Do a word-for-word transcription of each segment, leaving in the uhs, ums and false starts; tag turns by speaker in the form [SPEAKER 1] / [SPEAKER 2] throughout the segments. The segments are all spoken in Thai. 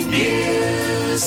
[SPEAKER 1] News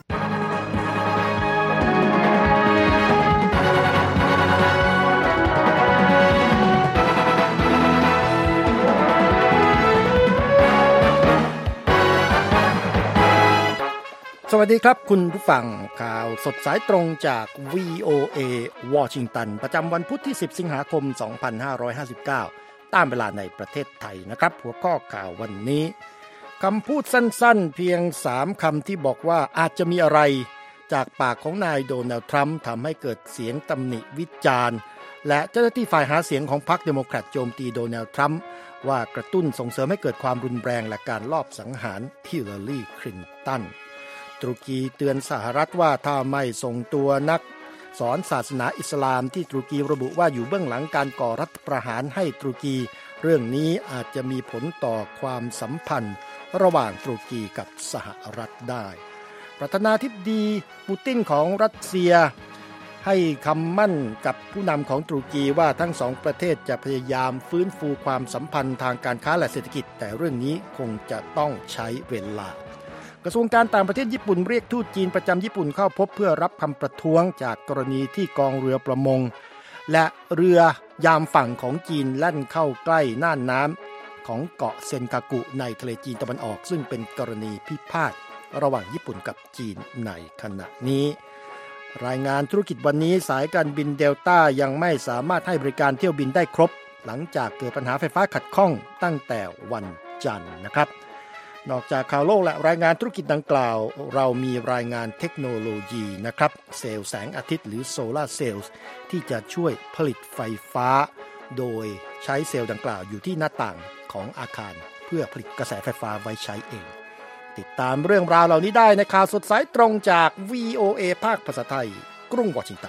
[SPEAKER 1] สวัสดีครับคุณผู้ฟังข่าวสดสายตรงจาก วี โอ เอ วอชิงตันประจำวันพุธที่สิบสิงหาคมสองพันห้าร้อยห้าสิบเก้าตามเวลาในประเทศไทยนะครับหัวข้อข่าววันนี้คำพูดสั้นๆเพียงสามคำที่บอกว่าอาจจะมีอะไรจากปากของนายโดนัลด์ทรัมป์ทำให้เกิดเสียงตำหนิวิจารณ์และเจ้าหน้าที่ฝ่ายหาเสียงของพรรคเดโมแครตโจมตีโดนัลด์ทรัมป์ว่ากระตุ้นส่งเสริมให้เกิดความรุนแรงและการลอบสังหารฮิลลารีคลินตันตุรกีเตือนสหรัฐว่าถ้าไม่ส่งตัวนักสอนศาสนาอิสลามที่ตุรกีระบุว่าอยู่เบื้องหลังการก่อรัฐประหารให้ตุรกีเรื่องนี้อาจจะมีผลต่อความสัมพันธ์ระหว่างตุรกีกับสหรัฐได้ประธานาธิบดีปูตินของรัสเซียให้คำมั่นกับผู้นำของตุรกีว่าทั้งสองประเทศจะพยายามฟื้นฟูความสัมพันธ์ทางการค้าและเศรษฐกิจแต่เรื่องนี้คงจะต้องใช้เวลากระทรวงการต่างประเทศญี่ปุ่นเรียกทูตจีนประจำญี่ปุ่นเข้าพบเพื่อรับคำประท้วงจากกรณีที่กองเรือประมงและเรือยามฝั่งของจีนแล่นเข้าใกล้น่านน้ำของเกาะเซนกากุในทะเลจีนตะวันออกซึ่งเป็นกรณีพิพาทระหว่างญี่ปุ่นกับจีนในขณะนี้รายงานธุรกิจวันนี้สายการบินเดลต้ายังไม่สามารถให้บริการเที่ยวบินได้ครบหลังจากเกิดปัญหาไฟฟ้าขัดข้องตั้งแต่วันจันทร์นะครับนอกจากข่าวโลกและรายงานธุรกิจดังกล่าวเรามีรายงานเทคโนโลยีนะครับเซลล์แสงอาทิตย์หรือโซลาร์เซลล์ที่จะช่วยผลิตไฟฟ้าโดยใช้เซลล์ดังกล่าวอยู่ที่หน้าต่างของอาคารเพื่อผลิตกระแสไฟฟ้าไว้ใช้เองติดตามเรื่องราวเหล่านี้ได้ในข่าวสดสายตรงจาก วี โอ เอ ภาคภาษาไทยกรุงวอชิงตัน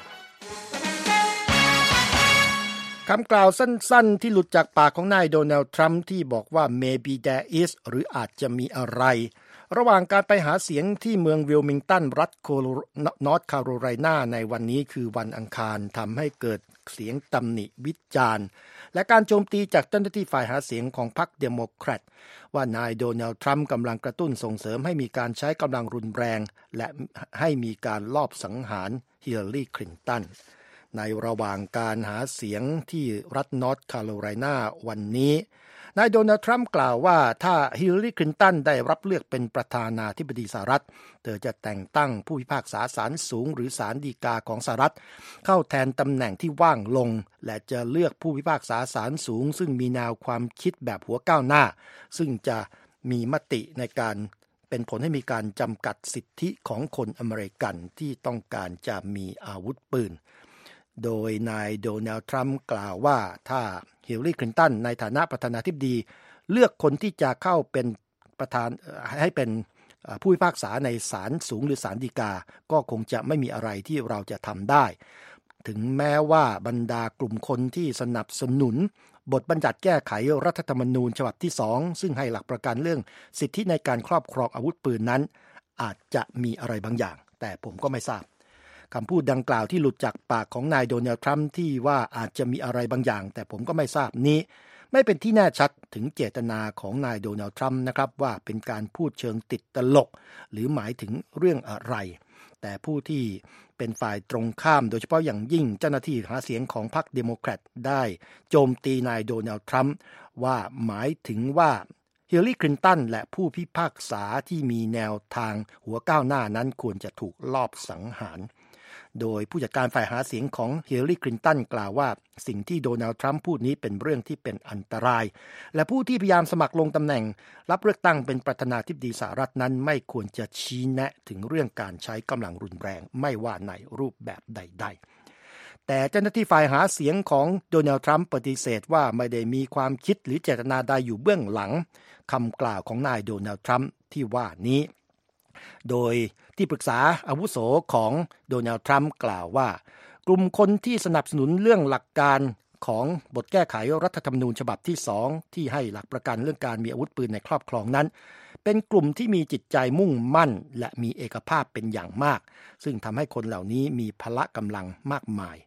[SPEAKER 1] คำกล่าวสั้นๆที่หลุดจากปากของนายโดนัลด์ทรัมป์ที่บอกว่า maybe there is หรืออาจจะมีอะไรระหว่างการไปหาเสียงที่เมืองวิลมิงตันรัฐนอร์ทแคโรไลนาในวันนี้คือวันอังคารทำให้เกิดเสียงตำหนิวิจารณ์และการโจมตีจากเจ้าหน้าที่ฝ่ายหาเสียงของพรรคเดโมแครตว่านายโดนัลด์ทรัมป์กำลังกระตุ้นส่งเสริมให้มีการใช้กำลังรุนแรงและให้มีการลอบสังหารฮิลลารีคลินตันในระหว่างการหาเสียงที่รัฐนอร์ทแคโรไลนาวันนี้นายโดนัลด์ทรัมป์กล่าวว่าถ้าฮิลลารีคลินตันได้รับเลือกเป็นประธานาธิบดีสหรัฐเธอจะแต่งตั้งผู้พิพากษาศาลสูงหรือศาลฎีกาของสหรัฐเข้าแทนตำแหน่งที่ว่างลงและจะเลือกผู้พิพากษาศาลสูงซึ่งมีแนวความคิดแบบหัวก้าวหน้าซึ่งจะมีมติในการเป็นผลให้มีการจำกัดสิทธิของคนอเมริกันที่ต้องการจะมีอาวุธปืนโดยนายโดนัลด์ทรัมป์กล่าวว่าถ้าฮิลลารีคลินตันในฐานะประธานาธิบดีเลือกคนที่จะเข้าเป็นประธานให้เป็นผู้พิพากษาในศาลสูงหรือศาลฎีกาก็คงจะไม่มีอะไรที่เราจะทำได้ถึงแม้ว่าบรรดากลุ่มคนที่สนับสนุนบทบัญญัติแก้ไขรัฐธรรมนูญฉบับที่สองซึ่งให้หลักประกันเรื่องสิทธิในการครอบครองอาวุธปืนนั้นอาจจะมีอะไรบางอย่างแต่ผมก็ไม่ทราบคำพูดดังกล่าวที่หลุดจากปากของนายโดนัลด์ทรัมป์ที่ว่าอาจจะมีอะไรบางอย่างแต่ผมก็ไม่ทราบนี้ไม่เป็นที่แน่ชัดถึงเจตนาของนายโดนัลด์ทรัมป์นะครับว่าเป็นการพูดเชิงติดตลกหรือหมายถึงเรื่องอะไรแต่ผู้ที่เป็นฝ่ายตรงข้ามโดยเฉพาะอย่างยิ่งเจ้าหน้าที่หาเสียงของพรรคเดโมแครตได้โจมตีนายโดนัลด์ทรัมป์ว่าหมายถึงว่าฮิลลารีคลินตันและผู้พิพากษาที่มีแนวทางหัวก้าวหน้านั้นควรจะถูกลอบสังหารโดยผู้จัดการฝ่ายหาเสียงของฮิลลารีคลินตันกล่าวว่าสิ่งที่โดนัลด์ทรัมป์พูดนี้เป็นเรื่องที่เป็นอันตรายและผู้ที่พยายามสมัครลงตำแหน่งรับเลือกตั้งเป็นประธานาธิบดีสหรัฐนั้นไม่ควรจะชี้แนะถึงเรื่องการใช้กำลังรุนแรงไม่ว่าในรูปแบบใดๆแต่เจ้าหน้าที่ฝ่ายหาเสียงของโดนัลด์ทรัมป์ปฏิเสธว่าไม่ได้มีความคิดหรือเจตนาใดอยู่เบื้องหลังคำกล่าวของนายโดนัลด์ทรัมป์ที่ว่านี้โดยที่ปรึกษาอาวุโสของโดนัลด์ทรัมป์กล่าวว่ากลุ่มคนที่สนับสนุนเรื่องหลักการของบทแก้ไขรัฐธรรมนูญฉบับที่สองที่ให้หลักประกันเรื่องการมีอาวุธปืนในครอบครองนั้นเป็นกลุ่มที่มีจิตใจมุ่งมั่นและมีเอกภาพเป็นอย่างมากซึ่งทำให้คนเหล่านี้มีพละกำลังมากมาย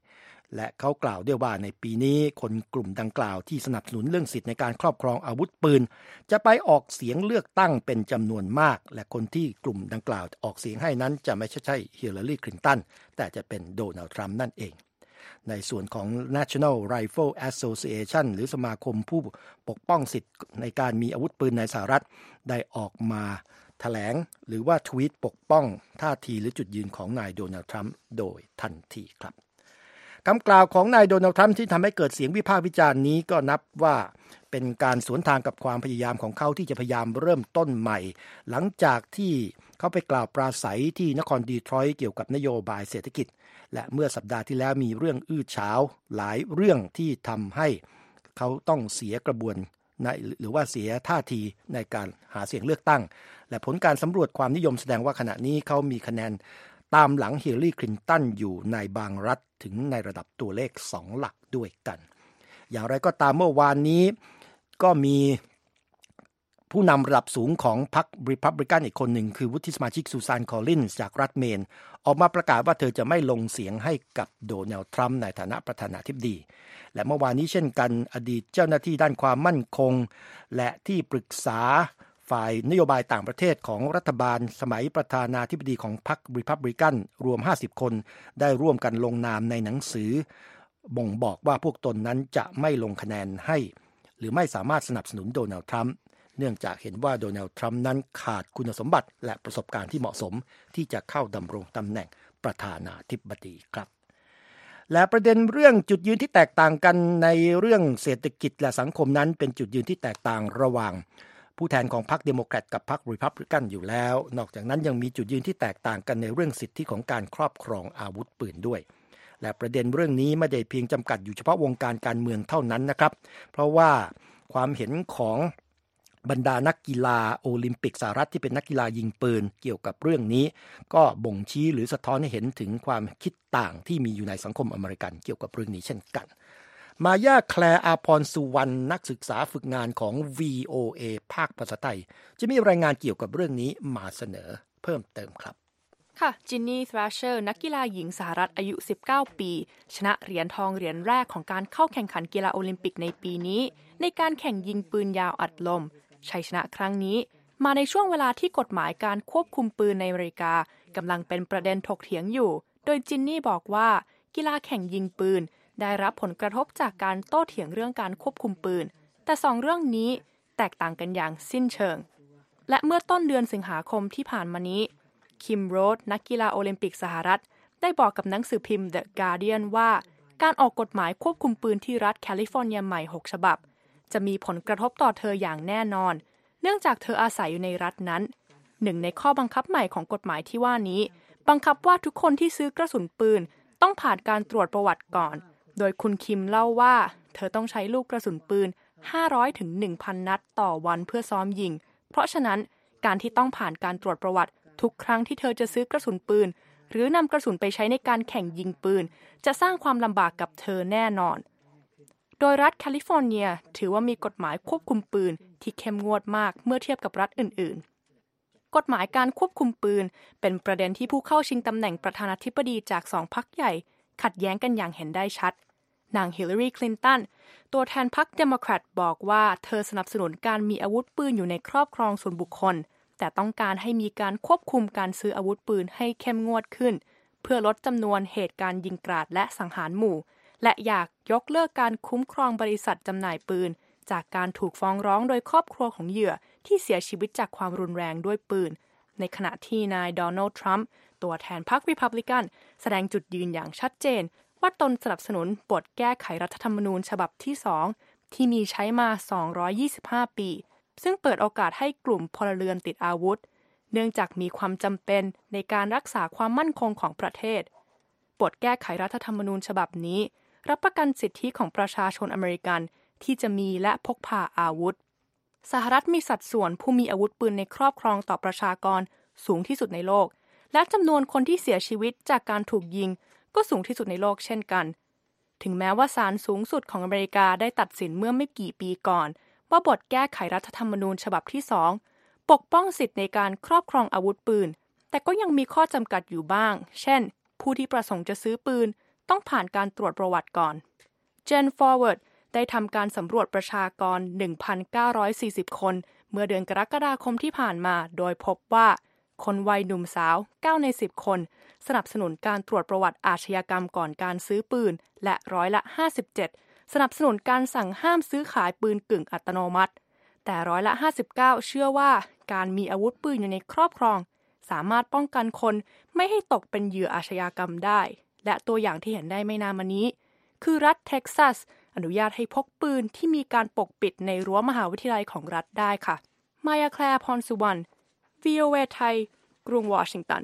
[SPEAKER 1] และเขากล่าวด้วยว่าในปีนี้คนกลุ่มดังกล่าวที่สนับสนุนเรื่องสิทธิในการครอบครองอาวุธปืนจะไปออกเสียงเลือกตั้งเป็นจำนวนมากและคนที่กลุ่มดังกล่าวออกเสียงให้นั้นจะไม่ใช่ฮิลลารีคลินตันแต่จะเป็นโดนัลด์ทรัมป์นั่นเองในส่วนของ National Rifle Association หรือสมาคมผู้ปกป้องสิทธิในการมีอาวุธปืนในสหรัฐได้ออกมาแถลงหรือว่าทวีตปกป้องท่าทีหรือจุดยืนของนายโดนัลด์ทรัมป์โดยทันทีครับคำกล่าวของนายโดนัลด์ทรัมป์ที่ทำให้เกิดเสียงวิพากษ์วิจารณ์นี้ก็นับว่าเป็นการสวนทางกับความพยายามของเขาที่จะพยายามเริ่มต้นใหม่หลังจากที่เขาไปกล่าวปราศัยที่นครดีทรอยต์เกี่ยวกับนโยบายเศรษฐกิจและเมื่อสัปดาห์ที่แล้วมีเรื่องอื้อฉาวหลายเรื่องที่ทำให้เขาต้องเสียกระบวนหรือว่าเสียท่าทีในการหาเสียงเลือกตั้งและผลการสำรวจความนิยมแสดงว่าขณะนี้เขามีคะแนนตามหลังฮิลลารีคลินตันอยู่ในบางรัฐถึงในระดับตัวเลขสองหลักด้วยกันอย่างไรก็ตามเมื่อวานนี้ก็มีผู้นำระดับสูงของพรรครีพับลิกันอีกคนหนึ่งคือวุฒิสมาชิกซูซานคอลลินส์จากรัฐเมนออกมาประกาศว่าเธอจะไม่ลงเสียงให้กับโดนัลด์ทรัมป์ในฐานะประธานาธิบดีและเมื่อวานนี้เช่นกันอดีตเจ้าหน้าที่ด้านความมั่นคงและที่ปรึกษาฝ่ายนโยบายต่างประเทศของรัฐบาลสมัยประธานาธิบดีของพรรครีพับลิกันรวมห้าสิบคนได้ร่วมกันลงนามในหนังสือบ่งบอกว่าพวกตนนั้นจะไม่ลงคะแนนให้หรือไม่สามารถสนับสนุนโดนัลด์ทรัมป์เนื่องจากเห็นว่าโดนัลด์ทรัมป์นั้นขาดคุณสมบัติและประสบการณ์ที่เหมาะสมที่จะเข้าดำรงตำแหน่งประธานาธิบดีครับและประเด็นเรื่องจุดยืนที่แตกต่างกันในเรื่องเศรษฐกิจและสังคมนั้นเป็นจุดยืนที่แตกต่างระหว่างผู้แทนของพรรคเดโมแครตกับพรรครีพับลิกันอยู่แล้วนอกจากนั้นยังมีจุดยืนที่แตกต่างกันในเรื่องสิทธิของการครอบครองอาวุธปืนด้วยและประเด็นเรื่องนี้ไม่ได้เพียงจำกัดอยู่เฉพาะวงการการเมืองเท่านั้นนะครับเพราะว่าความเห็นของบรรดานักกีฬาโอลิมปิกสหรัฐที่เป็นนักกีฬายิงปืนเกี่ยวกับเรื่องนี้ก็บ่งชี้หรือสะท้อนให้เห็นถึงความคิดต่างที่มีอยู่ในสังคมอเมริกันเกี่ยวกับเรื่องนี้เช่นกันมายาแคลร์อาพรสุวรรณนักศึกษาฝึกงานของ วี โอ เอ ภาคภาษาไทยจะมีรายงานเกี่ยวกับเรื่องนี้มาเสนอเพิ่มเติมครับ
[SPEAKER 2] ค่ะจินนี่ทรัชเชอร์นักกีฬาหญิงสหรัฐอายุสิบเก้าปีชนะเหรียญทองเหรียญแรกของการเข้าแข่งขันกีฬาโอลิมปิกในปีนี้ในการแข่งยิงปืนยาวอัดลมชัยชนะครั้งนี้มาในช่วงเวลาที่กฎหมายการควบคุมปืนในอเมริกากำลังเป็นประเด็นถกเถียงอยู่โดยจินนี่บอกว่ากีฬาแข่งยิงปืนได้รับผลกระทบจากการโต้เถียงเรื่องการควบคุมปืนแต่สองเรื่องนี้แตกต่างกันอย่างสิ้นเชิงและเมื่อต้นเดือนสิงหาคมที่ผ่านมานี้คิมโรธนักกีฬาโอลิมปิกสหรัฐได้บอกกับหนังสือพิมพ์ The Guardian ว่าการออกกฎหมายควบคุมปืนที่รัฐแคลิฟอร์เนียใหม่หกฉบับจะมีผลกระทบต่อเธออย่างแน่นอนเนื่องจากเธออาศัยอยู่ในรัฐนั้นหนึ่งในข้อบังคับใหม่ของกฎหมายที่ว่านี้บังคับว่าทุกคนที่ซื้อกระสุนปืนต้องผ่านการตรวจประวัติก่อนโดยคุณคิมเล่าว่าเธอต้องใช้ลูกกระสุนปืนห้าร้อยถึง หนึ่งพัน นัดต่อวันเพื่อซ้อมยิงเพราะฉะนั้นการที่ต้องผ่านการตรวจประวัติทุกครั้งที่เธอจะซื้อกระสุนปืนหรือนำกระสุนไปใช้ในการแข่งยิงปืนจะสร้างความลำบากกับเธอแน่นอนโดยรัฐแคลิฟอร์เนียถือว่ามีกฎหมายควบคุมปืนที่เข้มงวดมากเมื่อเทียบกับรัฐอื่นๆกฎหมายการควบคุมปืนเป็นประเด็นที่ผู้เข้าชิงตำแหน่งประธานาธิบดีจากสองพรรคใหญ่ขัดแย้งกันอย่างเห็นได้ชัดนางฮิลลารีคลินตันตัวแทนพรรคเดโมแครตบอกว่าเธอสนับสนุนการมีอาวุธปืนอยู่ในครอบครองส่วนบุคคลแต่ต้องการให้มีการควบคุมการซื้ออาวุธปืนให้เข้มงวดขึ้นเพื่อลดจำนวนเหตุการณ์ยิงกราดและสังหารหมู่และอยากยกเลิกการคุ้มครองบริษัทจำหน่ายปืนจากการถูกฟ้องร้องโดยครอบครัวของเหยื่อที่เสียชีวิตจากความรุนแรงด้วยปืนในขณะที่นายโดนัลด์ทรัมป์ตัวแทนพรรครีพับลิกันแสดงจุดยืนอย่างชัดเจนว่าตนสนับสนุนบทแก้ไขรัฐธรรมนูญฉบับที่สองที่มีใช้มาสองร้อยยี่สิบห้าปีซึ่งเปิดโอกาสให้กลุ่มพลเรือนติดอาวุธเนื่องจากมีความจำเป็นในการรักษาความมั่นคงของประเทศบทแก้ไขรัฐธรรมนูญฉบับนี้รับประกันสิทธิของประชาชนอเมริกันที่จะมีและพกพาอาวุธสหรัฐมีสัดส่วนผู้มีอาวุธปืนในครอบครองต่อประชากรสูงที่สุดในโลกและจำนวนคนที่เสียชีวิตจากการถูกยิงก็สูงที่สุดในโลกเช่นกันถึงแม้ว่าศาลสูงสุดของอเมริกาได้ตัดสินเมื่อไม่กี่ปีก่อนว่าบทแก้ไขรัฐธรรมนูญฉบับที่สองปกป้องสิทธิในการครอบครองอาวุธปืนแต่ก็ยังมีข้อจำกัดอยู่บ้างเช่นผู้ที่ประสงค์จะซื้อปืนต้องผ่านการตรวจประวัติก่อน Gen Forward ได้ทำการสำรวจประชากร หนึ่งพันเก้าร้อยสี่สิบ คนเมื่อเดือนกรกฎาคมที่ผ่านมาโดยพบว่าคนวัยหนุ่มสาวเก้าในสิบคนสนับสนุนการตรวจประวัติอาชญากรรมก่อนการซื้อปืนและร้อยละห้าสิบเจ็ดสนับสนุนการสั่งห้ามซื้อขายปืนกึ่งอัตโนมัติแต่ร้อยละห้าสิบเก้าเชื่อว่าการมีอาวุธปืนอยู่ในครอบครองสามารถป้องกันคนไม่ให้ตกเป็นเหยื่ออาชญากรรมได้และตัวอย่างที่เห็นได้ไม่นานมานี้คือรัฐเท็กซัสอนุญาตให้พกปืนที่มีการปกปิดในรั้วมหาวิทยาลัยของรัฐได้ค่ะมายาแคลร์พรสุวรรณ วี โอ เอ ไทยกรุงวอชิงตัน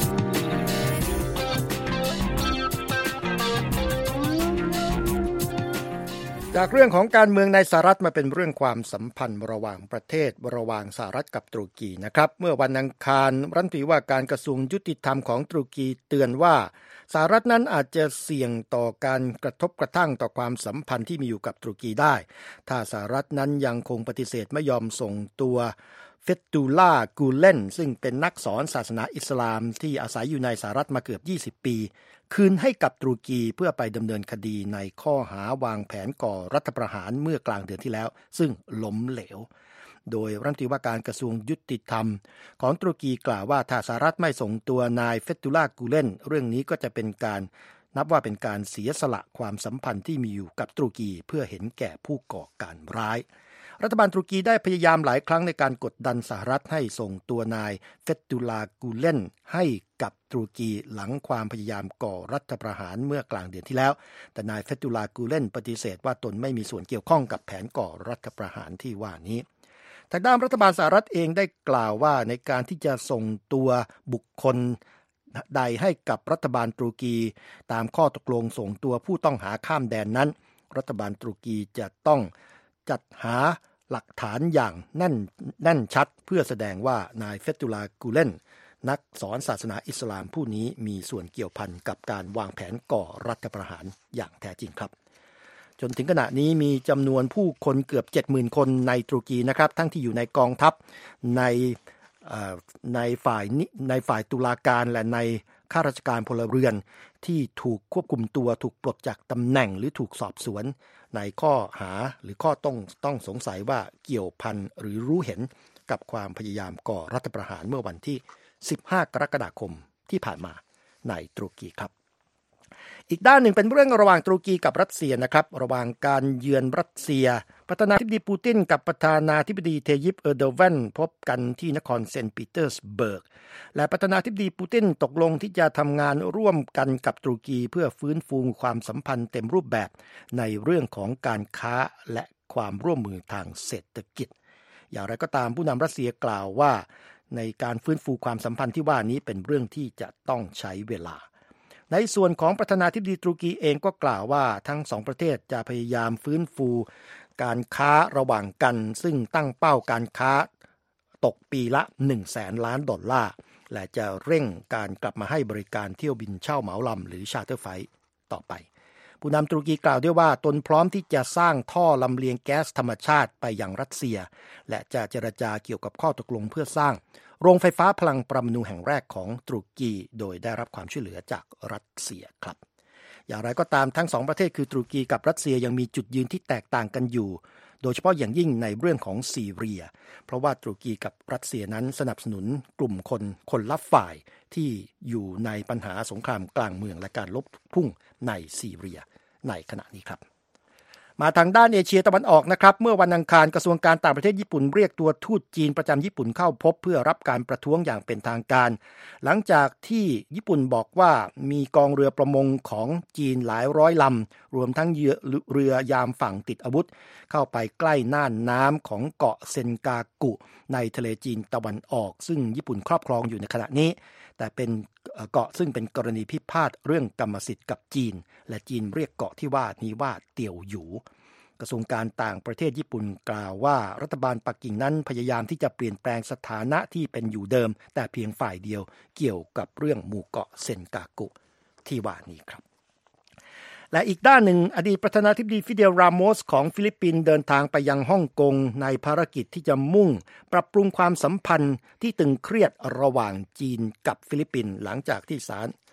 [SPEAKER 1] จากเรื่องของการเมืองในสหรัฐมาเป็นเรื่องความสัมพันธ์ระหว่างประเทศระหว่างสหรัฐกับตุรกีนะครับเมื่อวันอังคารรัฐมนตรีว่าการกระทรวงยุติธรรมของตุรกีเตือนว่าสหรัฐนั้นอาจจะเสี่ยงต่อการกระทบกระทั่งต่อความสัมพันธ์ที่มีอยู่กับตุรกีได้ถ้าสหรัฐนั้นยังคงปฏิเสธไม่ยอมส่งตัวเฟตุลลาห์ กูเลนซึ่งเป็นนักสอนศาสนาอิสลามที่อาศัยอยู่ในสหรัฐมาเกือบยี่สิบปีคืนให้กับตุรกีเพื่อไปดำเนินคดีในข้อหาวางแผนก่อรัฐประหารเมื่อกลางเดือนที่แล้วซึ่งล้มเหลวโดยรัฐมนตรีว่าการกระทรวงยุติธรรมของตุรกีกล่าวว่าถ้าสหรัฐไม่ส่งตัวนายเฟตุลลาห์ กูเลนเรื่องนี้ก็จะเป็นการนับว่าเป็นการเสียสละความสัมพันธ์ที่มีอยู่กับตุรกีเพื่อเห็นแก่ผู้ก่อการร้ายรัฐบาลตุรกีได้พยายามหลายครั้งในการกดดันสหรัฐให้ส่งตัวนายเฟตุลลาห์ กูเลนให้กับตุรกีหลังความพยายามก่อรัฐประหารเมื่อกลางเดือนที่แล้วแต่นายเฟตุลลาห์ กูเลนปฏิเสธว่าตนไม่มีส่วนเกี่ยวข้องกับแผนก่อรัฐประหารที่ว่านี้ทางด้านรัฐบาลสหรัฐเองได้กล่าวว่าในการที่จะส่งตัวบุคคลใดให้กับรัฐบาลตุรกีตามข้อตกลงส่งตัวผู้ต้องหาข้ามแดนนั้นรัฐบาลตุรกีจะต้องจัดหาหลักฐานอย่างแน่นแน่นชัดเพื่อแสดงว่านายเฟตุลลาห์ กูเลนนักสอนศาสนาอิสลามผู้นี้มีส่วนเกี่ยวพันกับการวางแผนก่อรัฐประหารอย่างแท้จริงครับจนถึงขณะนี้มีจำนวนผู้คนเกือบ เจ็ดหมื่น คนในตุรกีนะครับทั้งที่อยู่ในกองทัพในในฝ่ายในฝ่ายตุลาการและในข้าราชการพลเรือนที่ถูกควบคุมตัวถูกปลดจากตำแหน่งหรือถูกสอบสวนในข้อหาหรือข้อต้องต้องสงสัยว่าเกี่ยวพันหรือรู้เห็นกับความพยายามก่อรัฐประหารเมื่อวันที่สิบห้ากรกฎาคมที่ผ่านมาในตุรกีครับอีกด้านหนึ่งเป็นเรื่องระหว่างตุรกีกับรัสเซียนะครับระหว่างการเยือนรัสเซียประธานาธิบดีปูตินกับประธานาธิบดีเทยิป เออร์โดวันพบกันที่นครเซนต์ปีเตอร์สเบิร์กและประธานาธิบดีปูตินตกลงที่จะทำงานร่วมกันกับตุรกีเพื่อฟื้นฟูความสัมพันธ์เต็มรูปแบบในเรื่องของการค้าและความร่วมมือทางเศรษฐกิจอย่างไรก็ตามผู้นำรัสเซียกล่าวว่าในการฟื้นฟูความสัมพันธ์ที่ว่านี้เป็นเรื่องที่จะต้องใช้เวลาในส่วนของประธานาธิบดีตุรกีเองก็กล่าวว่าทั้งสองประเทศจะพยายามฟื้นฟูการค้าระหว่างกันซึ่งตั้งเป้าการค้าตกปีละหนึ่งแสนล้านดอลลาร์และจะเร่งการกลับมาให้บริการเที่ยวบินเช่าเหมาลำหรือชาร์เตอร์ไฟล์ต่อไปผู้นำตุรกีกล่าวด้วยว่าตนพร้อมที่จะสร้างท่อลำเลียงแก๊สธรรมชาติไปยังรัสเซียและจะเจรจาเกี่ยวกับข้อตกลงเพื่อสร้างโรงไฟฟ้าพลังปรมาณูแห่งแรกของตุรกีโดยได้รับความช่วยเหลือจากรัสเซียครับอย่างไรก็ตามทั้งสองประเทศคือตุรกีกับรัสเซียยังมีจุดยืนที่แตกต่างกันอยู่โดยเฉพาะอย่างยิ่งในเรื่องของซีเรียเพราะว่าตุรกีกับรัสเซียนั้นสนับสนุนกลุ่มคนคนละฝ่ายที่อยู่ในปัญหาสงครามกลางเมืองและการลบพุ่งในซีเรียในขณะนี้ครับมาทางด้านเอเชียตะวันออกนะครับเมื่อวันอังคารกระทรวงการต่างประเทศญี่ปุ่นเรียกตัวทูตจีนประจำญี่ปุ่นเข้าพบเพื่อรับการประท้วงอย่างเป็นทางการหลังจากที่ญี่ปุ่นบอกว่ามีกองเรือประมงของจีนหลายร้อยลำรวมทั้งเรือยามฝั่งติดอาวุธเข้าไปใกล้น่านน้ำของเกาะเซนกากุในทะเลจีนตะวันออกซึ่งญี่ปุ่นครอบครองอยู่ในขณะนี้แต่เป็นเกาะซึ่งเป็นกรณีพิพาทเรื่องกรรมสิทธิ์กับจีนและจีนเรียกเกาะที่ว่านี้ว่าเตียวหยูกระทรวงการต่างประเทศญี่ปุ่นกล่าวว่ารัฐบาลปักกิ่งนั้นพยายามที่จะเปลี่ยนแปลงสถานะที่เป็นอยู่เดิมแต่เพียงฝ่ายเดียวเกี่ยวกับเรื่องหมู่เกาะเซนกากุที่ว่านี้ครับและอีกด้านหนึ่งอดีตประธานาธิบดีฟิเดล รามอสของฟิลิปปินส์เดินทางไปยังฮ่องกงในภารกิจที่จะมุ่งปรับปรุงความสัมพันธ์ที่ตึงเครียดระหว่างจีนกับฟิลิปปินส์หลังจากที่ศาล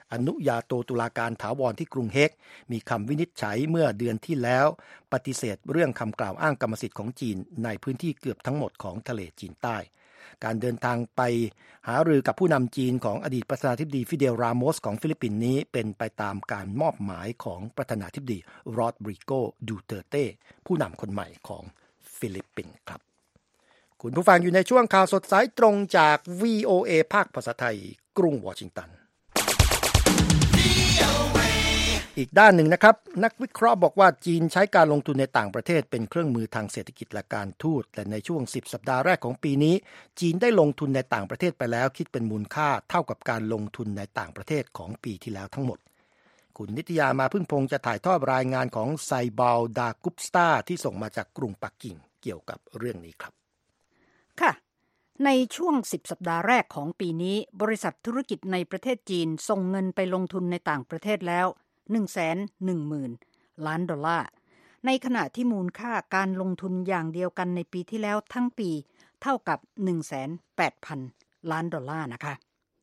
[SPEAKER 1] อนุญาโตตุลาการถาวรที่กรุงเฮกมีคำวินิจฉัยเมื่อเดือนที่แล้วปฏิเสธเรื่องคำกล่าวอ้างกรรมสิทธิ์ของจีนในพื้นที่เกือบทั้งหมดของทะเลจีนใต้การเดินทางไปหารือกับผู้นำจีนของอดีตประธานาธิบดีฟิเดล รามอสของฟิลิปปินส์นี้เป็นไปตามการมอบหมายของประธานาธิบดีโรดริโก ดูเตอร์เต้ผู้นำคนใหม่ของฟิลิปปินส์ครับคุณผู้ฟังอยู่ในช่วงข่าวสดสายตรงจาก วี โอ เอ ภาคภาษาไทยกรุงวอชิงตันอีกด้านหนึ่งนะครับนักวิเคราะห์บอกว่าจีนใช้การลงทุนในต่างประเทศเป็นเครื่องมือทางเศรษฐกิจและการทูตและในช่วงสิบสัปดาห์แรกของปีนี้จีนได้ลงทุนในต่างประเทศไปแล้วคิดเป็นมูลค่าเท่ากับการลงทุนในต่างประเทศของปีที่แล้วทั้งหมดคุณนิตยามาพึ่งพงษ์จะถ่ายทอดรายงานของไซบาลดากุปสตาที่ส่งมาจากกรุงปักกิ่งเกี่ยวกับเรื่องนี้ครับ
[SPEAKER 3] ค่ะในช่วงสิบสัปดาห์แรกของปีนี้บริษัทธุรกิจในประเทศจีนส่งเงินไปลงทุนในต่างประเทศแล้ว หนึ่งแสนหนึ่งหมื่น ล้านดอลลาร์ในขณะที่มูลค่าการลงทุนอย่างเดียวกันในปีที่แล้วทั้งปีเท่ากับ หนึ่งแสนแปดพัน ล้านดอลลาร์นะคะ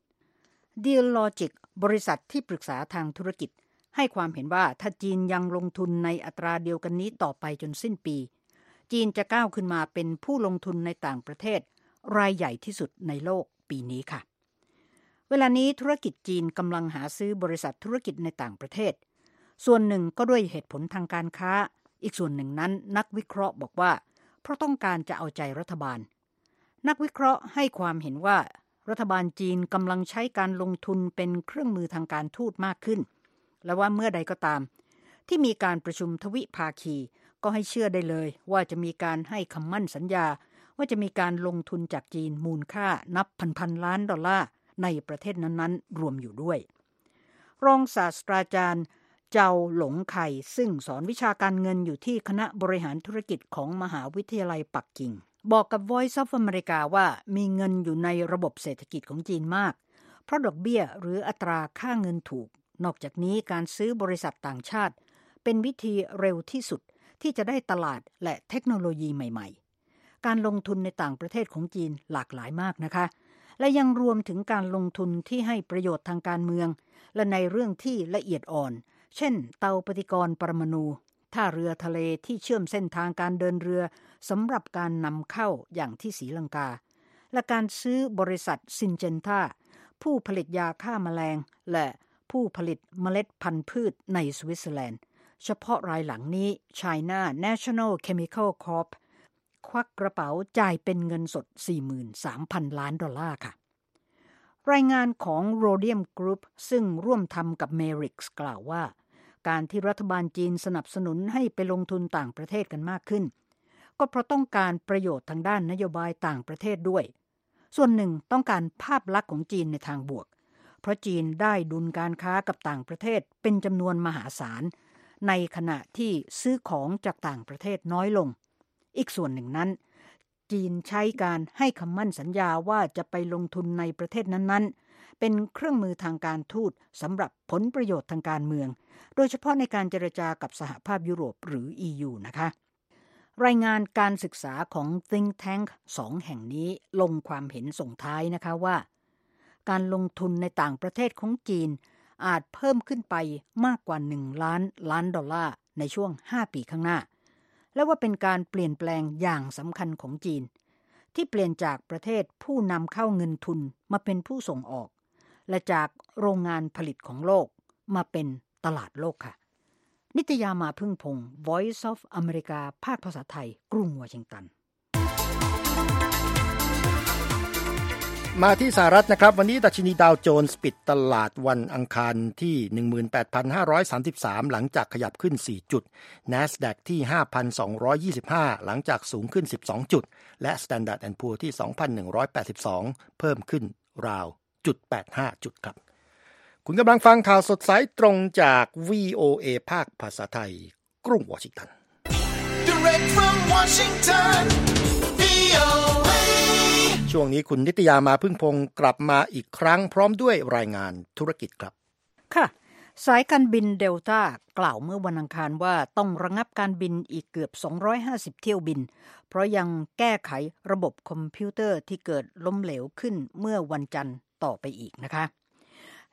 [SPEAKER 3] Dealogic บริษัทที่ปรึกษาทางธุรกิจให้ความเห็นว่าถ้าจีนยังลงทุนในอัตราเดียวกันนี้ต่อไปจนสิ้นปีจีนจะก้าวขึ้นมาเป็นผู้ลงทุนในต่างประเทศรายใหญ่ที่สุดในโลกปีนี้ค่ะเวลานี้ธุรกิจจีนกำลังหาซื้อบริษัทธุรกิจในต่างประเทศส่วนหนึ่งก็ด้วยเหตุผลทางการค้าอีกส่วนหนึ่งนั้นนักวิเคราะห์บอกว่าเพราะต้องการจะเอาใจรัฐบาลนักวิเคราะห์ให้ความเห็นว่ารัฐบาลจีนกำลังใช้การลงทุนเป็นเครื่องมือทางการทูตมากขึ้นและว่าเมื่อใดก็ตามที่มีการประชุมทวิภาคีก็ให้เชื่อได้เลยว่าจะมีการให้คำมั่นสัญญาว่าจะมีการลงทุนจากจีนมูลค่านับพันๆล้านดอลลาร์ในประเทศนั้นๆรวมอยู่ด้วยรองศาสตราจารย์เจาหลงไข่ซึ่งสอนวิชาการเงินอยู่ที่คณะบริหารธุรกิจของมหาวิทยาลัยปักกิ่งบอกกับ Voice of America ว่ามีเงินอยู่ในระบบเศรษฐกิจของจีนมากเพราะดอกเบี้ยหรืออัตราค่าเงินถูกนอกจากนี้การซื้อบริษัทต่างชาติเป็นวิธีเร็วที่สุดที่จะได้ตลาดและเทคโนโลยีใหม่ๆการลงทุนในต่างประเทศของจีนหลากหลายมากนะคะและยังรวมถึงการลงทุนที่ให้ประโยชน์ทางการเมืองและในเรื่องที่ละเอียดอ่อนเช่นเตาปฏิกรณ์ปรมาณูท่าเรือทะเลที่เชื่อมเส้นทางการเดินเรือสำหรับการนำเข้าอย่างที่ศรีลังกาและการซื้อบริษัทซินเจนท่าผู้ผลิตยาฆ่าแมลงและผู้ผลิตเมล็ดพันธุ์พืชในสวิตเซอร์แลนด์เฉพาะรายหลังนี้ China National Chemical Corp ควักกระเป๋าจ่ายเป็นเงินสด สี่หมื่นสามพัน ล้านดอลลาร์ค่ะรายงานของ Rhodium Group ซึ่งร่วมทำกับ Merix กล่าวว่าการที่รัฐบาลจีนสนับสนุนให้ไปลงทุนต่างประเทศกันมากขึ้นก็เพราะต้องการประโยชน์ทางด้านนโยบายต่างประเทศด้วยส่วนหนึ่งต้องการภาพลักษณ์ของจีนในทางบวกเพราะจีนได้ดุลการค้ากับต่างประเทศเป็นจำนวนมหาศาลในขณะที่ซื้อของจากต่างประเทศน้อยลงอีกส่วนหนึ่งนั้นจีนใช้การให้คำมั่นสัญญาว่าจะไปลงทุนในประเทศนั้นๆเป็นเครื่องมือทางการทูตสำหรับผลประโยชน์ทางการเมืองโดยเฉพาะในการเจรจากับสหภาพยุโรปหรือ อี ยู นะคะรายงานการศึกษาของ Think Tank สองแห่งนี้ลงความเห็นส่งท้ายนะคะว่าการลงทุนในต่างประเทศของจีนอาจเพิ่มขึ้นไปมากกว่าหนึ่งล้านล้านดอลลาร์ในช่วงห้าปีข้างหน้าและว่าเป็นการเปลี่ยนแปลงอย่างสำคัญของจีนที่เปลี่ยนจากประเทศผู้นำเข้าเงินทุนมาเป็นผู้ส่งออกและจากโรงงานผลิตของโลกมาเป็นตลาดโลกค่ะนิตยามาพึ่งพงษ์ Voice of America ภาคภาษาไทยกรุงวอชิงตัน
[SPEAKER 1] มาที่สหรัฐนะครับวันนี้ดัชนีดาวโจนส์ปิดตลาดวันอังคารที่ หนึ่งหมื่นแปดพันห้าร้อยสามสิบสาม หลังจากขยับขึ้นสี่จุด NASDAQ ที่ ห้าพันสองร้อยยี่สิบห้า หลังจากสูงขึ้นสิบสองจุดและ Standard แอนด์ Poor's ที่ สองพันหนึ่งร้อยแปดสิบสอง เพิ่มขึ้นราว จุดแปดห้า จุดครับคุณกำลังฟังข่าวสดสายตรงจาก วี โอ เอ ภาคภาษาไทยกรุงวอชิงตัน Direct from Washington วี โอ เอ ช่วงนี้คุณนิตยามาพึ่งพงศ์กลับมาอีกครั้งพร้อมด้วยรายงานธุรกิจครับ
[SPEAKER 3] ค่ะสายการบินเดลต้ากล่าวเมื่อวันอังคารว่าต้องระงับการบินอีกเกือบสองร้อยห้าสิบเที่ยวบินเพราะยังแก้ไขระบบคอมพิวเตอร์ที่เกิดล้มเหลวขึ้นเมื่อวันจันทร์ต่อไปอีกนะคะ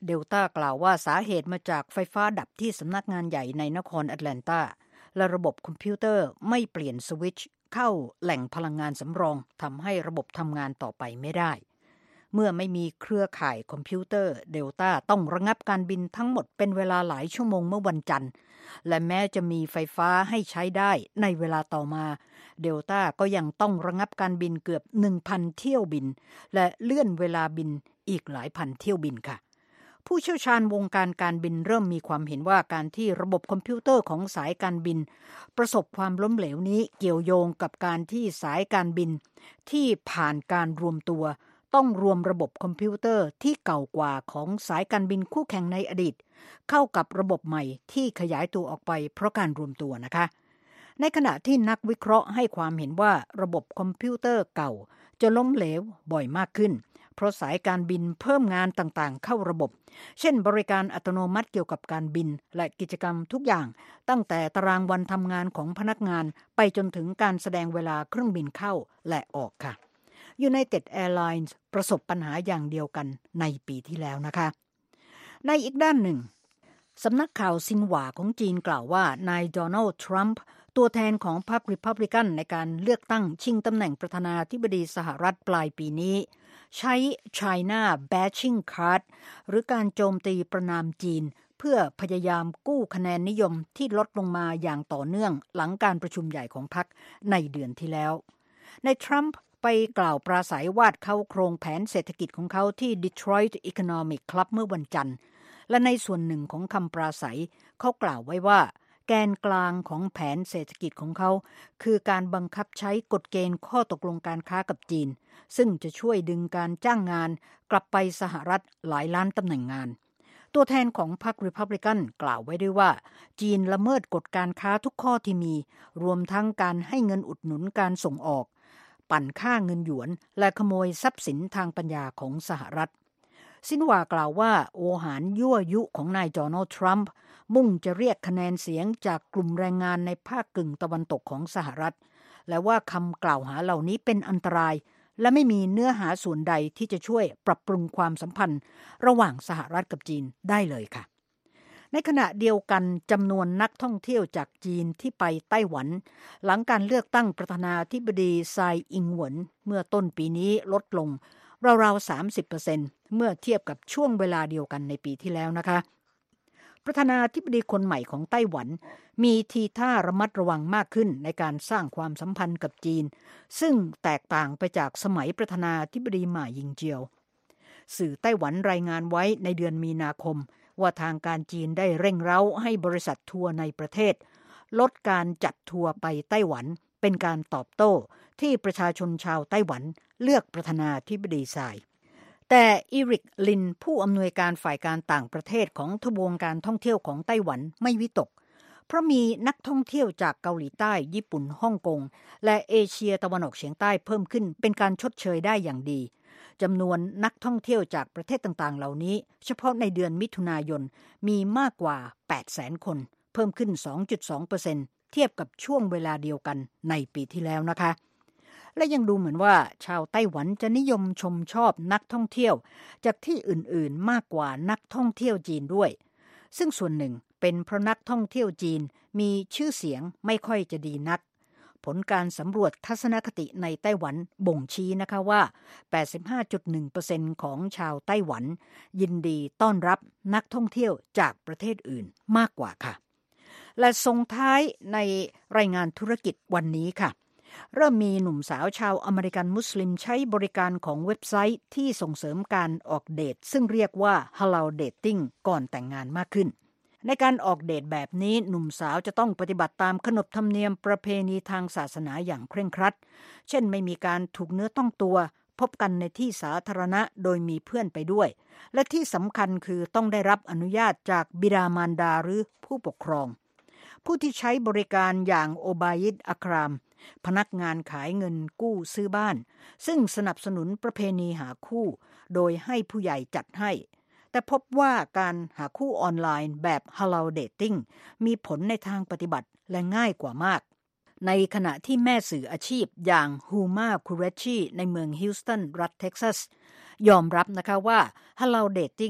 [SPEAKER 3] เดลต้ากล่าวว่าสาเหตุมาจากไฟฟ้าดับที่สำนักงานใหญ่ในนครแอตแลนตาและระบบคอมพิวเตอร์ไม่เปลี่ยนสวิตช์เข้าแหล่งพลังงานสำรองทำให้ระบบทำงานต่อไปไม่ได้เมื่อไม่มีเครือข่ายคอมพิวเตอร์เดลต้าต้องระงับการบินทั้งหมดเป็นเวลาหลายชั่วโมงเมื่อวันจันทร์และแม้จะมีไฟฟ้าให้ใช้ได้ในเวลาต่อมาเดลต้าก็ยังต้องระงับการบินเกือบ หนึ่งพัน เที่ยวบินและเลื่อนเวลาบินอีกหลายพันเที่ยวบินค่ะผู้เชี่ยวชาญวงการการบินเริ่มมีความเห็นว่าการที่ระบบคอมพิวเตอร์ของสายการบินประสบความล้มเหลวนี้เกี่ยวโยงกับการที่สายการบินที่ผ่านการรวมตัวต้องรวมระบบคอมพิวเตอร์ที่เก่ากว่าของสายการบินคู่แข่งในอดีตเข้ากับระบบใหม่ที่ขยายตัวออกไปเพราะการรวมตัวนะคะในขณะที่นักวิเคราะห์ให้ความเห็นว่าระบบคอมพิวเตอร์เก่าจะล้มเหลวบ่อยมากขึ้นเพราะสายการบินเพิ่มงานต่างๆเข้าระบบเช่นบริการอัตโนมัติเกี่ยวกับการบินและกิจกรรมทุกอย่างตั้งแต่ตารางวันทำงานของพนักงานไปจนถึงการแสดงเวลาเครื่องบินเข้าและออกค่ะ United Airlines ประสบปัญหาอย่างเดียวกันในปีที่แล้วนะคะในอีกด้านหนึ่งสำนักข่าวซินหวาของจีนกล่าวว่านายโดนัลด์ทรัมป์ตัวแทนของพรรครีพับลิกันในการเลือกตั้งชิงตำแหน่งประธานาธิบดีสหรัฐปลายปีนี้ใช้ China Bashing Card หรือการโจมตีประณามจีนเพื่อพยายามกู้คะแนนนิยมที่ลดลงมาอย่างต่อเนื่องหลังการประชุมใหญ่ของพรรคในเดือนที่แล้วนายทรัมป์ไปกล่าวปราศัยวาดเข้าโครงแผนเศรษฐกิจของเขาที่ Detroit Economic Club เมื่อวันจันทร์และในส่วนหนึ่งของคำปราศัยเขากล่าวไว้ว่าแกนกลางของแผนเศรษฐกิจของเขาคือการบังคับใช้กฎเกณฑ์ข้อตกลงการค้ากับจีนซึ่งจะช่วยดึงการจ้างงานกลับไปสหรัฐหลายล้านตำแหน่งงานตัวแทนของพรรครีพับลิกันกล่าวไว้ด้วยว่าจีนละเมิดกฎการค้าทุกข้อที่มีรวมทั้งการให้เงินอุดหนุนการส่งออกปั่นค่าเงินหยวนและขโมยทรัพย์สินทางปัญญาของสหรัฐซินหวากล่าวว่าโอหารยั่วยุของนายโดนัลด์ทรัมป์มุ่งจะเรียกคะแนนเสียงจากกลุ่มแรงงานในภาคกึ่งตะวันตกของสหรัฐและว่าคำกล่าวหาเหล่านี้เป็นอันตรายและไม่มีเนื้อหาส่วนใดที่จะช่วยปรับปรุงความสัมพันธ์ระหว่างสหรัฐกับจีนได้เลยค่ะในขณะเดียวกันจำนวนนักท่องเที่ยวจากจีนที่ไปไต้หวันหลังการเลือกตั้งประธานาธิบดีไซอิงเหวินเมื่อต้นปีนี้ลดลงราวๆ สามสิบเปอร์เซ็นต์ เมื่อเทียบกับช่วงเวลาเดียวกันในปีที่แล้วนะคะประธานาธิบดีคนใหม่ของไต้หวันมีทีท่าระมัดระวังมากขึ้นในการสร้างความสัมพันธ์กับจีนซึ่งแตกต่างไปจากสมัยประธานาธิบดีหม่ายิงเจียวสื่อไต้หวันรายงานไว้ในเดือนมีนาคมว่าทางการจีนได้เร่งเร้าให้บริษัททัวร์ในประเทศลดการจัดทัวร์ไปไต้หวันเป็นการตอบโต้ที่ประชาชนชาวไต้หวันเลือกประธานาธิบดีไซแต่อีริกลินผู้อำนวยการฝ่ายการต่างประเทศของทบวงการท่องเที่ยวของไต้หวันไม่วิตกเพราะมีนักท่องเที่ยวจากเกาหลีใต้ญี่ปุ่นฮ่องกงและเอเชียตะวันออกเฉียงใต้เพิ่มขึ้นเป็นการชดเชยได้อย่างดีจำนวนนักท่องเที่ยวจากประเทศต่างๆเหล่านี้เฉพาะในเดือนมิถุนายนมีมากกว่า แปดแสน คนเพิ่มขึ้น สองจุดสองเปอร์เซ็นต์ เทียบกับช่วงเวลาเดียวกันในปีที่แล้วนะคะและยังดูเหมือนว่าชาวไต้หวันจะนิยมชมชอบนักท่องเที่ยวจากที่อื่นๆมากกว่านักท่องเที่ยวจีนด้วยซึ่งส่วนหนึ่งเป็นเพราะนักท่องเที่ยวจีนมีชื่อเสียงไม่ค่อยจะดีนักผลการสำรวจทัศนคติในไต้หวันบ่งชี้นะคะว่า แปดสิบห้าจุดหนึ่งเปอร์เซ็นต์ ของชาวไต้หวันยินดีต้อนรับนักท่องเที่ยวจากประเทศอื่นมากกว่าค่ะและส่งท้ายในรายงานธุรกิจวันนี้ค่ะเริ่มมีหนุ่มสาวชาวอเมริกันมุสลิมใช้บริการของเว็บไซต์ที่ส่งเสริมการออกเดทซึ่งเรียกว่า Halal Dating ก่อนแต่งงานมากขึ้นในการออกเดทแบบนี้หนุ่มสาวจะต้องปฏิบัติตามขนบธรรมเนียมประเพณีทางศาสนาอย่างเคร่งครัดเช่นไม่มีการถูกเนื้อต้องตัวพบกันในที่สาธารณะโดยมีเพื่อนไปด้วยและที่สำคัญคือต้องได้รับอนุญาตจากบิดามารดาหรือผู้ปกครองผู้ที่ใช้บริการอย่างโอบายิดอัครามพนักงานขายเงินกู้ซื้อบ้านซึ่งสนับสนุนประเพณีหาคู่โดยให้ผู้ใหญ่จัดให้แต่พบว่าการหาคู่ออนไลน์แบบ Halal Dating มีผลในทางปฏิบัติและง่ายกว่ามากในขณะที่แม่สื่ออาชีพอย่างฮูมาคูเรชีในเมืองฮิวสตันรัฐเท็กซัสยอมรับนะคะว่า Halal Dating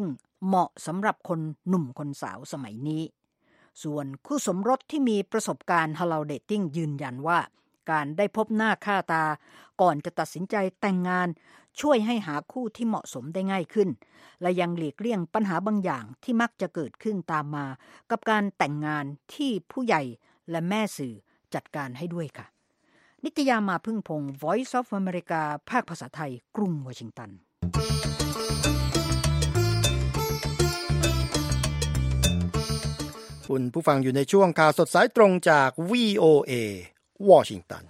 [SPEAKER 3] เหมาะสำหรับคนหนุ่มคนสาวสมัยนี้ส่วนคู่สมรสที่มีประสบการณ์ฮัลโลเดทติ้งยืนยันว่าการได้พบหน้าค่าตาก่อนจะตัดสินใจแต่งงานช่วยให้หาคู่ที่เหมาะสมได้ง่ายขึ้นและยังหลีกเลี่ยงปัญหาบางอย่างที่มักจะเกิดขึ้นตามมากับการแต่งงานที่ผู้ใหญ่และแม่สื่อจัดการให้ด้วยค่ะนิตยามาพึ่งพงศ์ Voice of America ภาคภาษาไทยกรุงวอชิงตัน
[SPEAKER 1] คุณผู้ฟังอยู่ในช่วงข่าวสดสายตรงจาก วี โอ เอ วอชิงตัน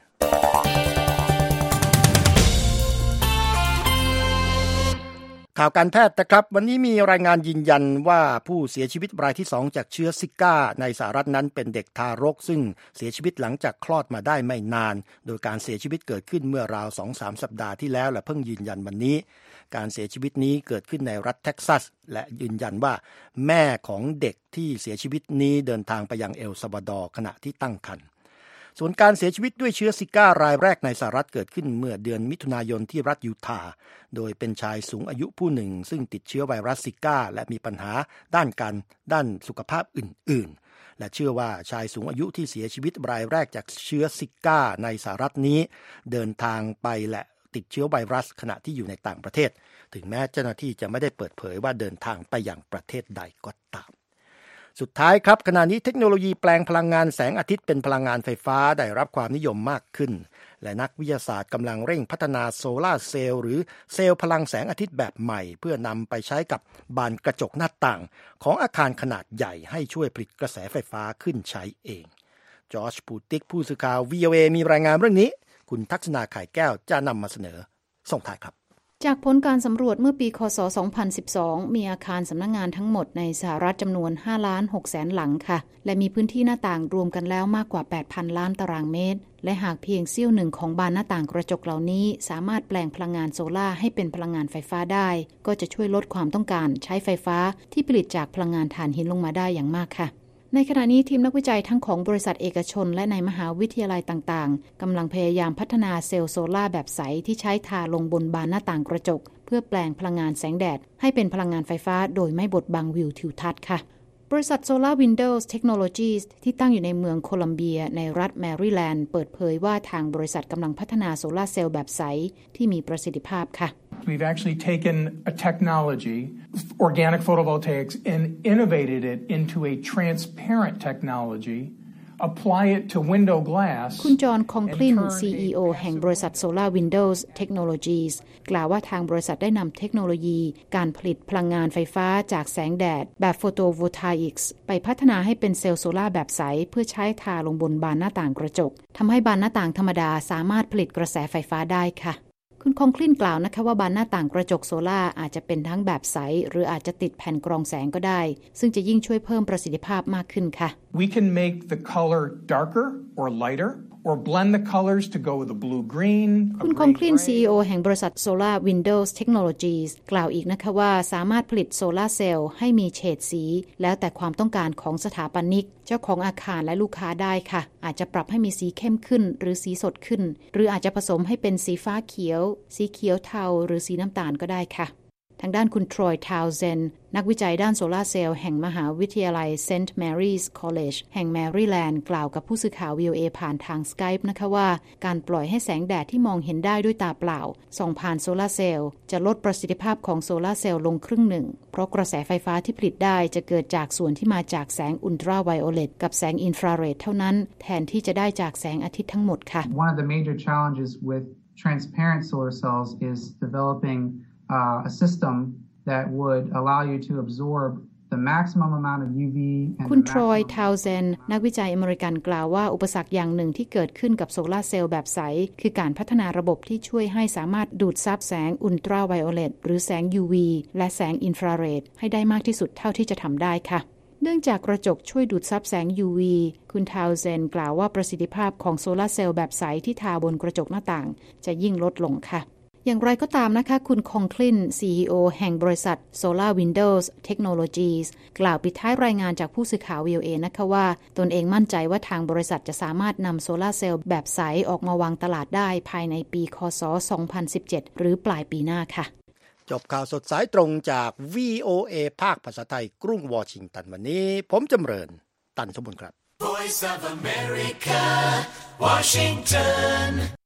[SPEAKER 1] ข่าวการแพทย์นะครับวันนี้มีรายงานยืนยันว่าผู้เสียชีวิตรายที่สองจากเชื้อซิก้าในสหรัฐนั้นเป็นเด็กทารกซึ่งเสียชีวิตหลังจากคลอดมาได้ไม่นานโดยการเสียชีวิตเกิดขึ้นเมื่อราว สองถึงสาม สัปดาห์ที่แล้วและเพิ่งยืนยันวันนี้การเสียชีวิตนี้เกิดขึ้นในรัฐเท็กซัสและยืนยันว่าแม่ของเด็กที่เสียชีวิตนี้เดินทางไปยังเอลซัลวาดอร์ขณะที่ตั้งครรภ์ส่วนการเสียชีวิตด้วยเชื้อซิก้ารายแรกในสหรัฐเกิดขึ้นเมื่อเดือนมิถุนายนที่รัฐยูทาห์โดยเป็นชายสูงอายุผู้หนึ่งซึ่งติดเชื้อไวรัสซิก้าและมีปัญหาด้านการด้านสุขภาพอื่นๆและเชื่อว่าชายสูงอายุที่เสียชีวิตรายแรกจากเชื้อซิก้าในสหรัฐนี้เดินทางไปและติดเชื้อไวรัสขณะที่อยู่ในต่างประเทศถึงแม้เจ้าหน้าที่จะไม่ได้เปิดเผยว่าเดินทางไปยังประเทศใดก็ตามสุดท้ายครับขณะนี้เทคโนโลยีแปลงพลังงานแสงอาทิตย์เป็นพลังงานไฟฟ้าได้รับความนิยมมากขึ้นและนักวิทยาศาสตร์กำลังเร่งพัฒนาโซลาร์เซลล์หรือเซลล์พลังแสงอาทิตย์แบบใหม่เพื่อนำไปใช้กับบานกระจกหน้าต่างของอาคารขนาดใหญ่ให้ช่วยผลิตกระแสไฟฟ้าขึ้นใช้เองจอร์จปูติกผู้สื่อข่าว วี โอ เอ มีรายงานเรื่องนี้คุณทักษณาไข่แก้วจะนำมาเสนอส่งท้ายครับ
[SPEAKER 4] จากผลการสำรวจเมื่อปีคศสองพันสิบสองมีอาคารสำนักงานทั้งหมดในสหรัฐจำนวน ห้าล้านหกแสน หลังค่ะและมีพื้นที่หน้าต่างรวมกันแล้วมากกว่า แปดพัน ล้านตารางเมตรและหากเพียงเสี้ยวหนึ่งของบานหน้าต่างกระจกเหล่านี้สามารถแปลงพลังงานโซล่าร์ให้เป็นพลังงานไฟฟ้าได้ก็จะช่วยลดความต้องการใช้ไฟฟ้าที่ผลิตจากพลังงานถ่านหินลงมาได้อย่างมากค่ะในขณะนี้ทีมนักวิจัยทั้งของบริษัทเอกชนและในมหาวิทยาลัยต่างๆกำลังพยายามพัฒนาเซลล์โซล่าร์แบบใสที่ใช้ทาลงบนบานหน้าต่างกระจกเพื่อแปลงพลังงานแสงแดดให้เป็นพลังงานไฟฟ้าโดยไม่บดบังวิวทิวทัศน์ค่ะบริษัท Solar Windows Technologies ที่ตั้งอยู่ในเมืองโคลัมเบียในรัฐแมริแลนด์เปิดเผยว่าทางบริษัทกำลังพัฒนาโซลาร์เซลล์แบบใสที่มีประสิทธิภาพค่ะ
[SPEAKER 5] We've actually taken a technology, organic photovoltaics, and innovated it into a transparent technology.Apply it to window glass
[SPEAKER 4] คุณจอห์นคองคลิน ซี อี โอ แห่งบริษัท Solar Windows Technologies กล่าวว่าทางบริษัทได้นำเทคโนโลยีการผลิตพลังงานไฟฟ้าจากแสงแดดแบบ Photovoltaics ไปพัฒนาให้เป็นเซลล์โซล่าแบบใสเพื่อใช้ทาลงบนบานหน้าต่างกระจกทำให้บานหน้าต่างธรรมดาสามารถผลิตกระแสไฟฟ้าได้ค่ะคุณคองคลินกล่าวนะคะว่าบานหน้าต่างกระจกโซล่าอาจจะเป็นทั้งแบบใสหรืออาจจะติดแผ่นกรองแสงก็ได้ซึ่งจะยิ่งช่วยเพิ่มประสิทธิภาพมากขึ้นค่ะ
[SPEAKER 5] We can make the color darker or lighter or blend the colors to go with a blue green
[SPEAKER 4] คุณคองคลิน ซี อี โอ แห่งบริษัท Solar Windows Technologies กล่าวอีกนะคะว่าสามารถผลิตโซลาร์เซลล์ให้มีเฉดสีแล้วแต่ความต้องการของสถาปนิกเจ้าของอาคารและลูกค้าได้ค่ะอาจจะปรับให้มีสีเข้มขึ้นหรือสีสดขึ้นหรืออาจจะผสมให้เป็นสีฟ้าเขียวสีเขียวเทาหรือสีน้ำตาลก็ได้ค่ะทางด้านคุณทรอยทาวเซนนักวิจัยด้านโซลาร์เซลล์แห่งมหาวิทยาลัย เซนต์ Mary's College แห่งแมริแลนด์กล่าวกับผู้สื่อข่าว วี โอ เอ ผ่านทาง Skype นะคะว่าการปล่อยให้แสงแดดที่มองเห็นได้ด้วยตาเปล่าส่องผ่านโซลาร์เซลล์จะลดประสิทธิภาพของโซลาร์เซลล์ลงครึ่งหนึ่งเพราะกระแสไฟฟ้าที่ผลิตได้จะเกิดจากส่วนที่มาจากแสงอุลตราไวโอเลตกับแสงอินฟราเรดเท่านั้นแทนที่จะได้จากแสงอาทิตย์ทั้งหมดค่ะ
[SPEAKER 6] One of the major challenges with transparent solar cells is developing uh, a system that would allow you to absorb the maximum amount of ยู วี and
[SPEAKER 4] คุณทรอยทาวเซนนักวิจัยอเมริกันกล่าวว่าอุปสรรคอย่างหนึ่งที่เกิดขึ้นกับโซลาร์เซลล์แบบใสคือการพัฒนาระบบที่ช่วยให้สามารถดูดซับแสงอุลตราไวโอเลตหรือแสง ยู วี และแสงอินฟราเรดให้ได้มากที่สุดเท่าที่จะทำได้ค่ะเนื่องจากกระจกช่วยดูดซับแสง ยู วี คุณทาวเซนกล่าวว่าประสิทธิภาพของโซลาร์เซลล์แบบใสที่ทาบนกระจกหน้าต่างจะยิ่งลดลงค่ะอย่างไรก็ตามนะคะคุณคองคลิน ซี อี โอ แห่งบริษัท Solar Windows Technologies กล่าวปิดท้ายรายงานจากผู้สื่อข่าว วี โอ เอ นะคะว่าตนเองมั่นใจว่าทางบริษัทจะสามารถนำโซลาร์เซลล์แบบใสออกมาวางตลาดได้ภายในปีคศสองพันสิบเจ็ดหรือปลายปีหน้าค่ะ
[SPEAKER 1] จบข่าวสดสายตรงจาก วี โอ เอ ภาคภาษาไทยกรุงวอชิงตันวันนี้ผมจำเริญตันสมบูรณ์ครับ Voice of America Washington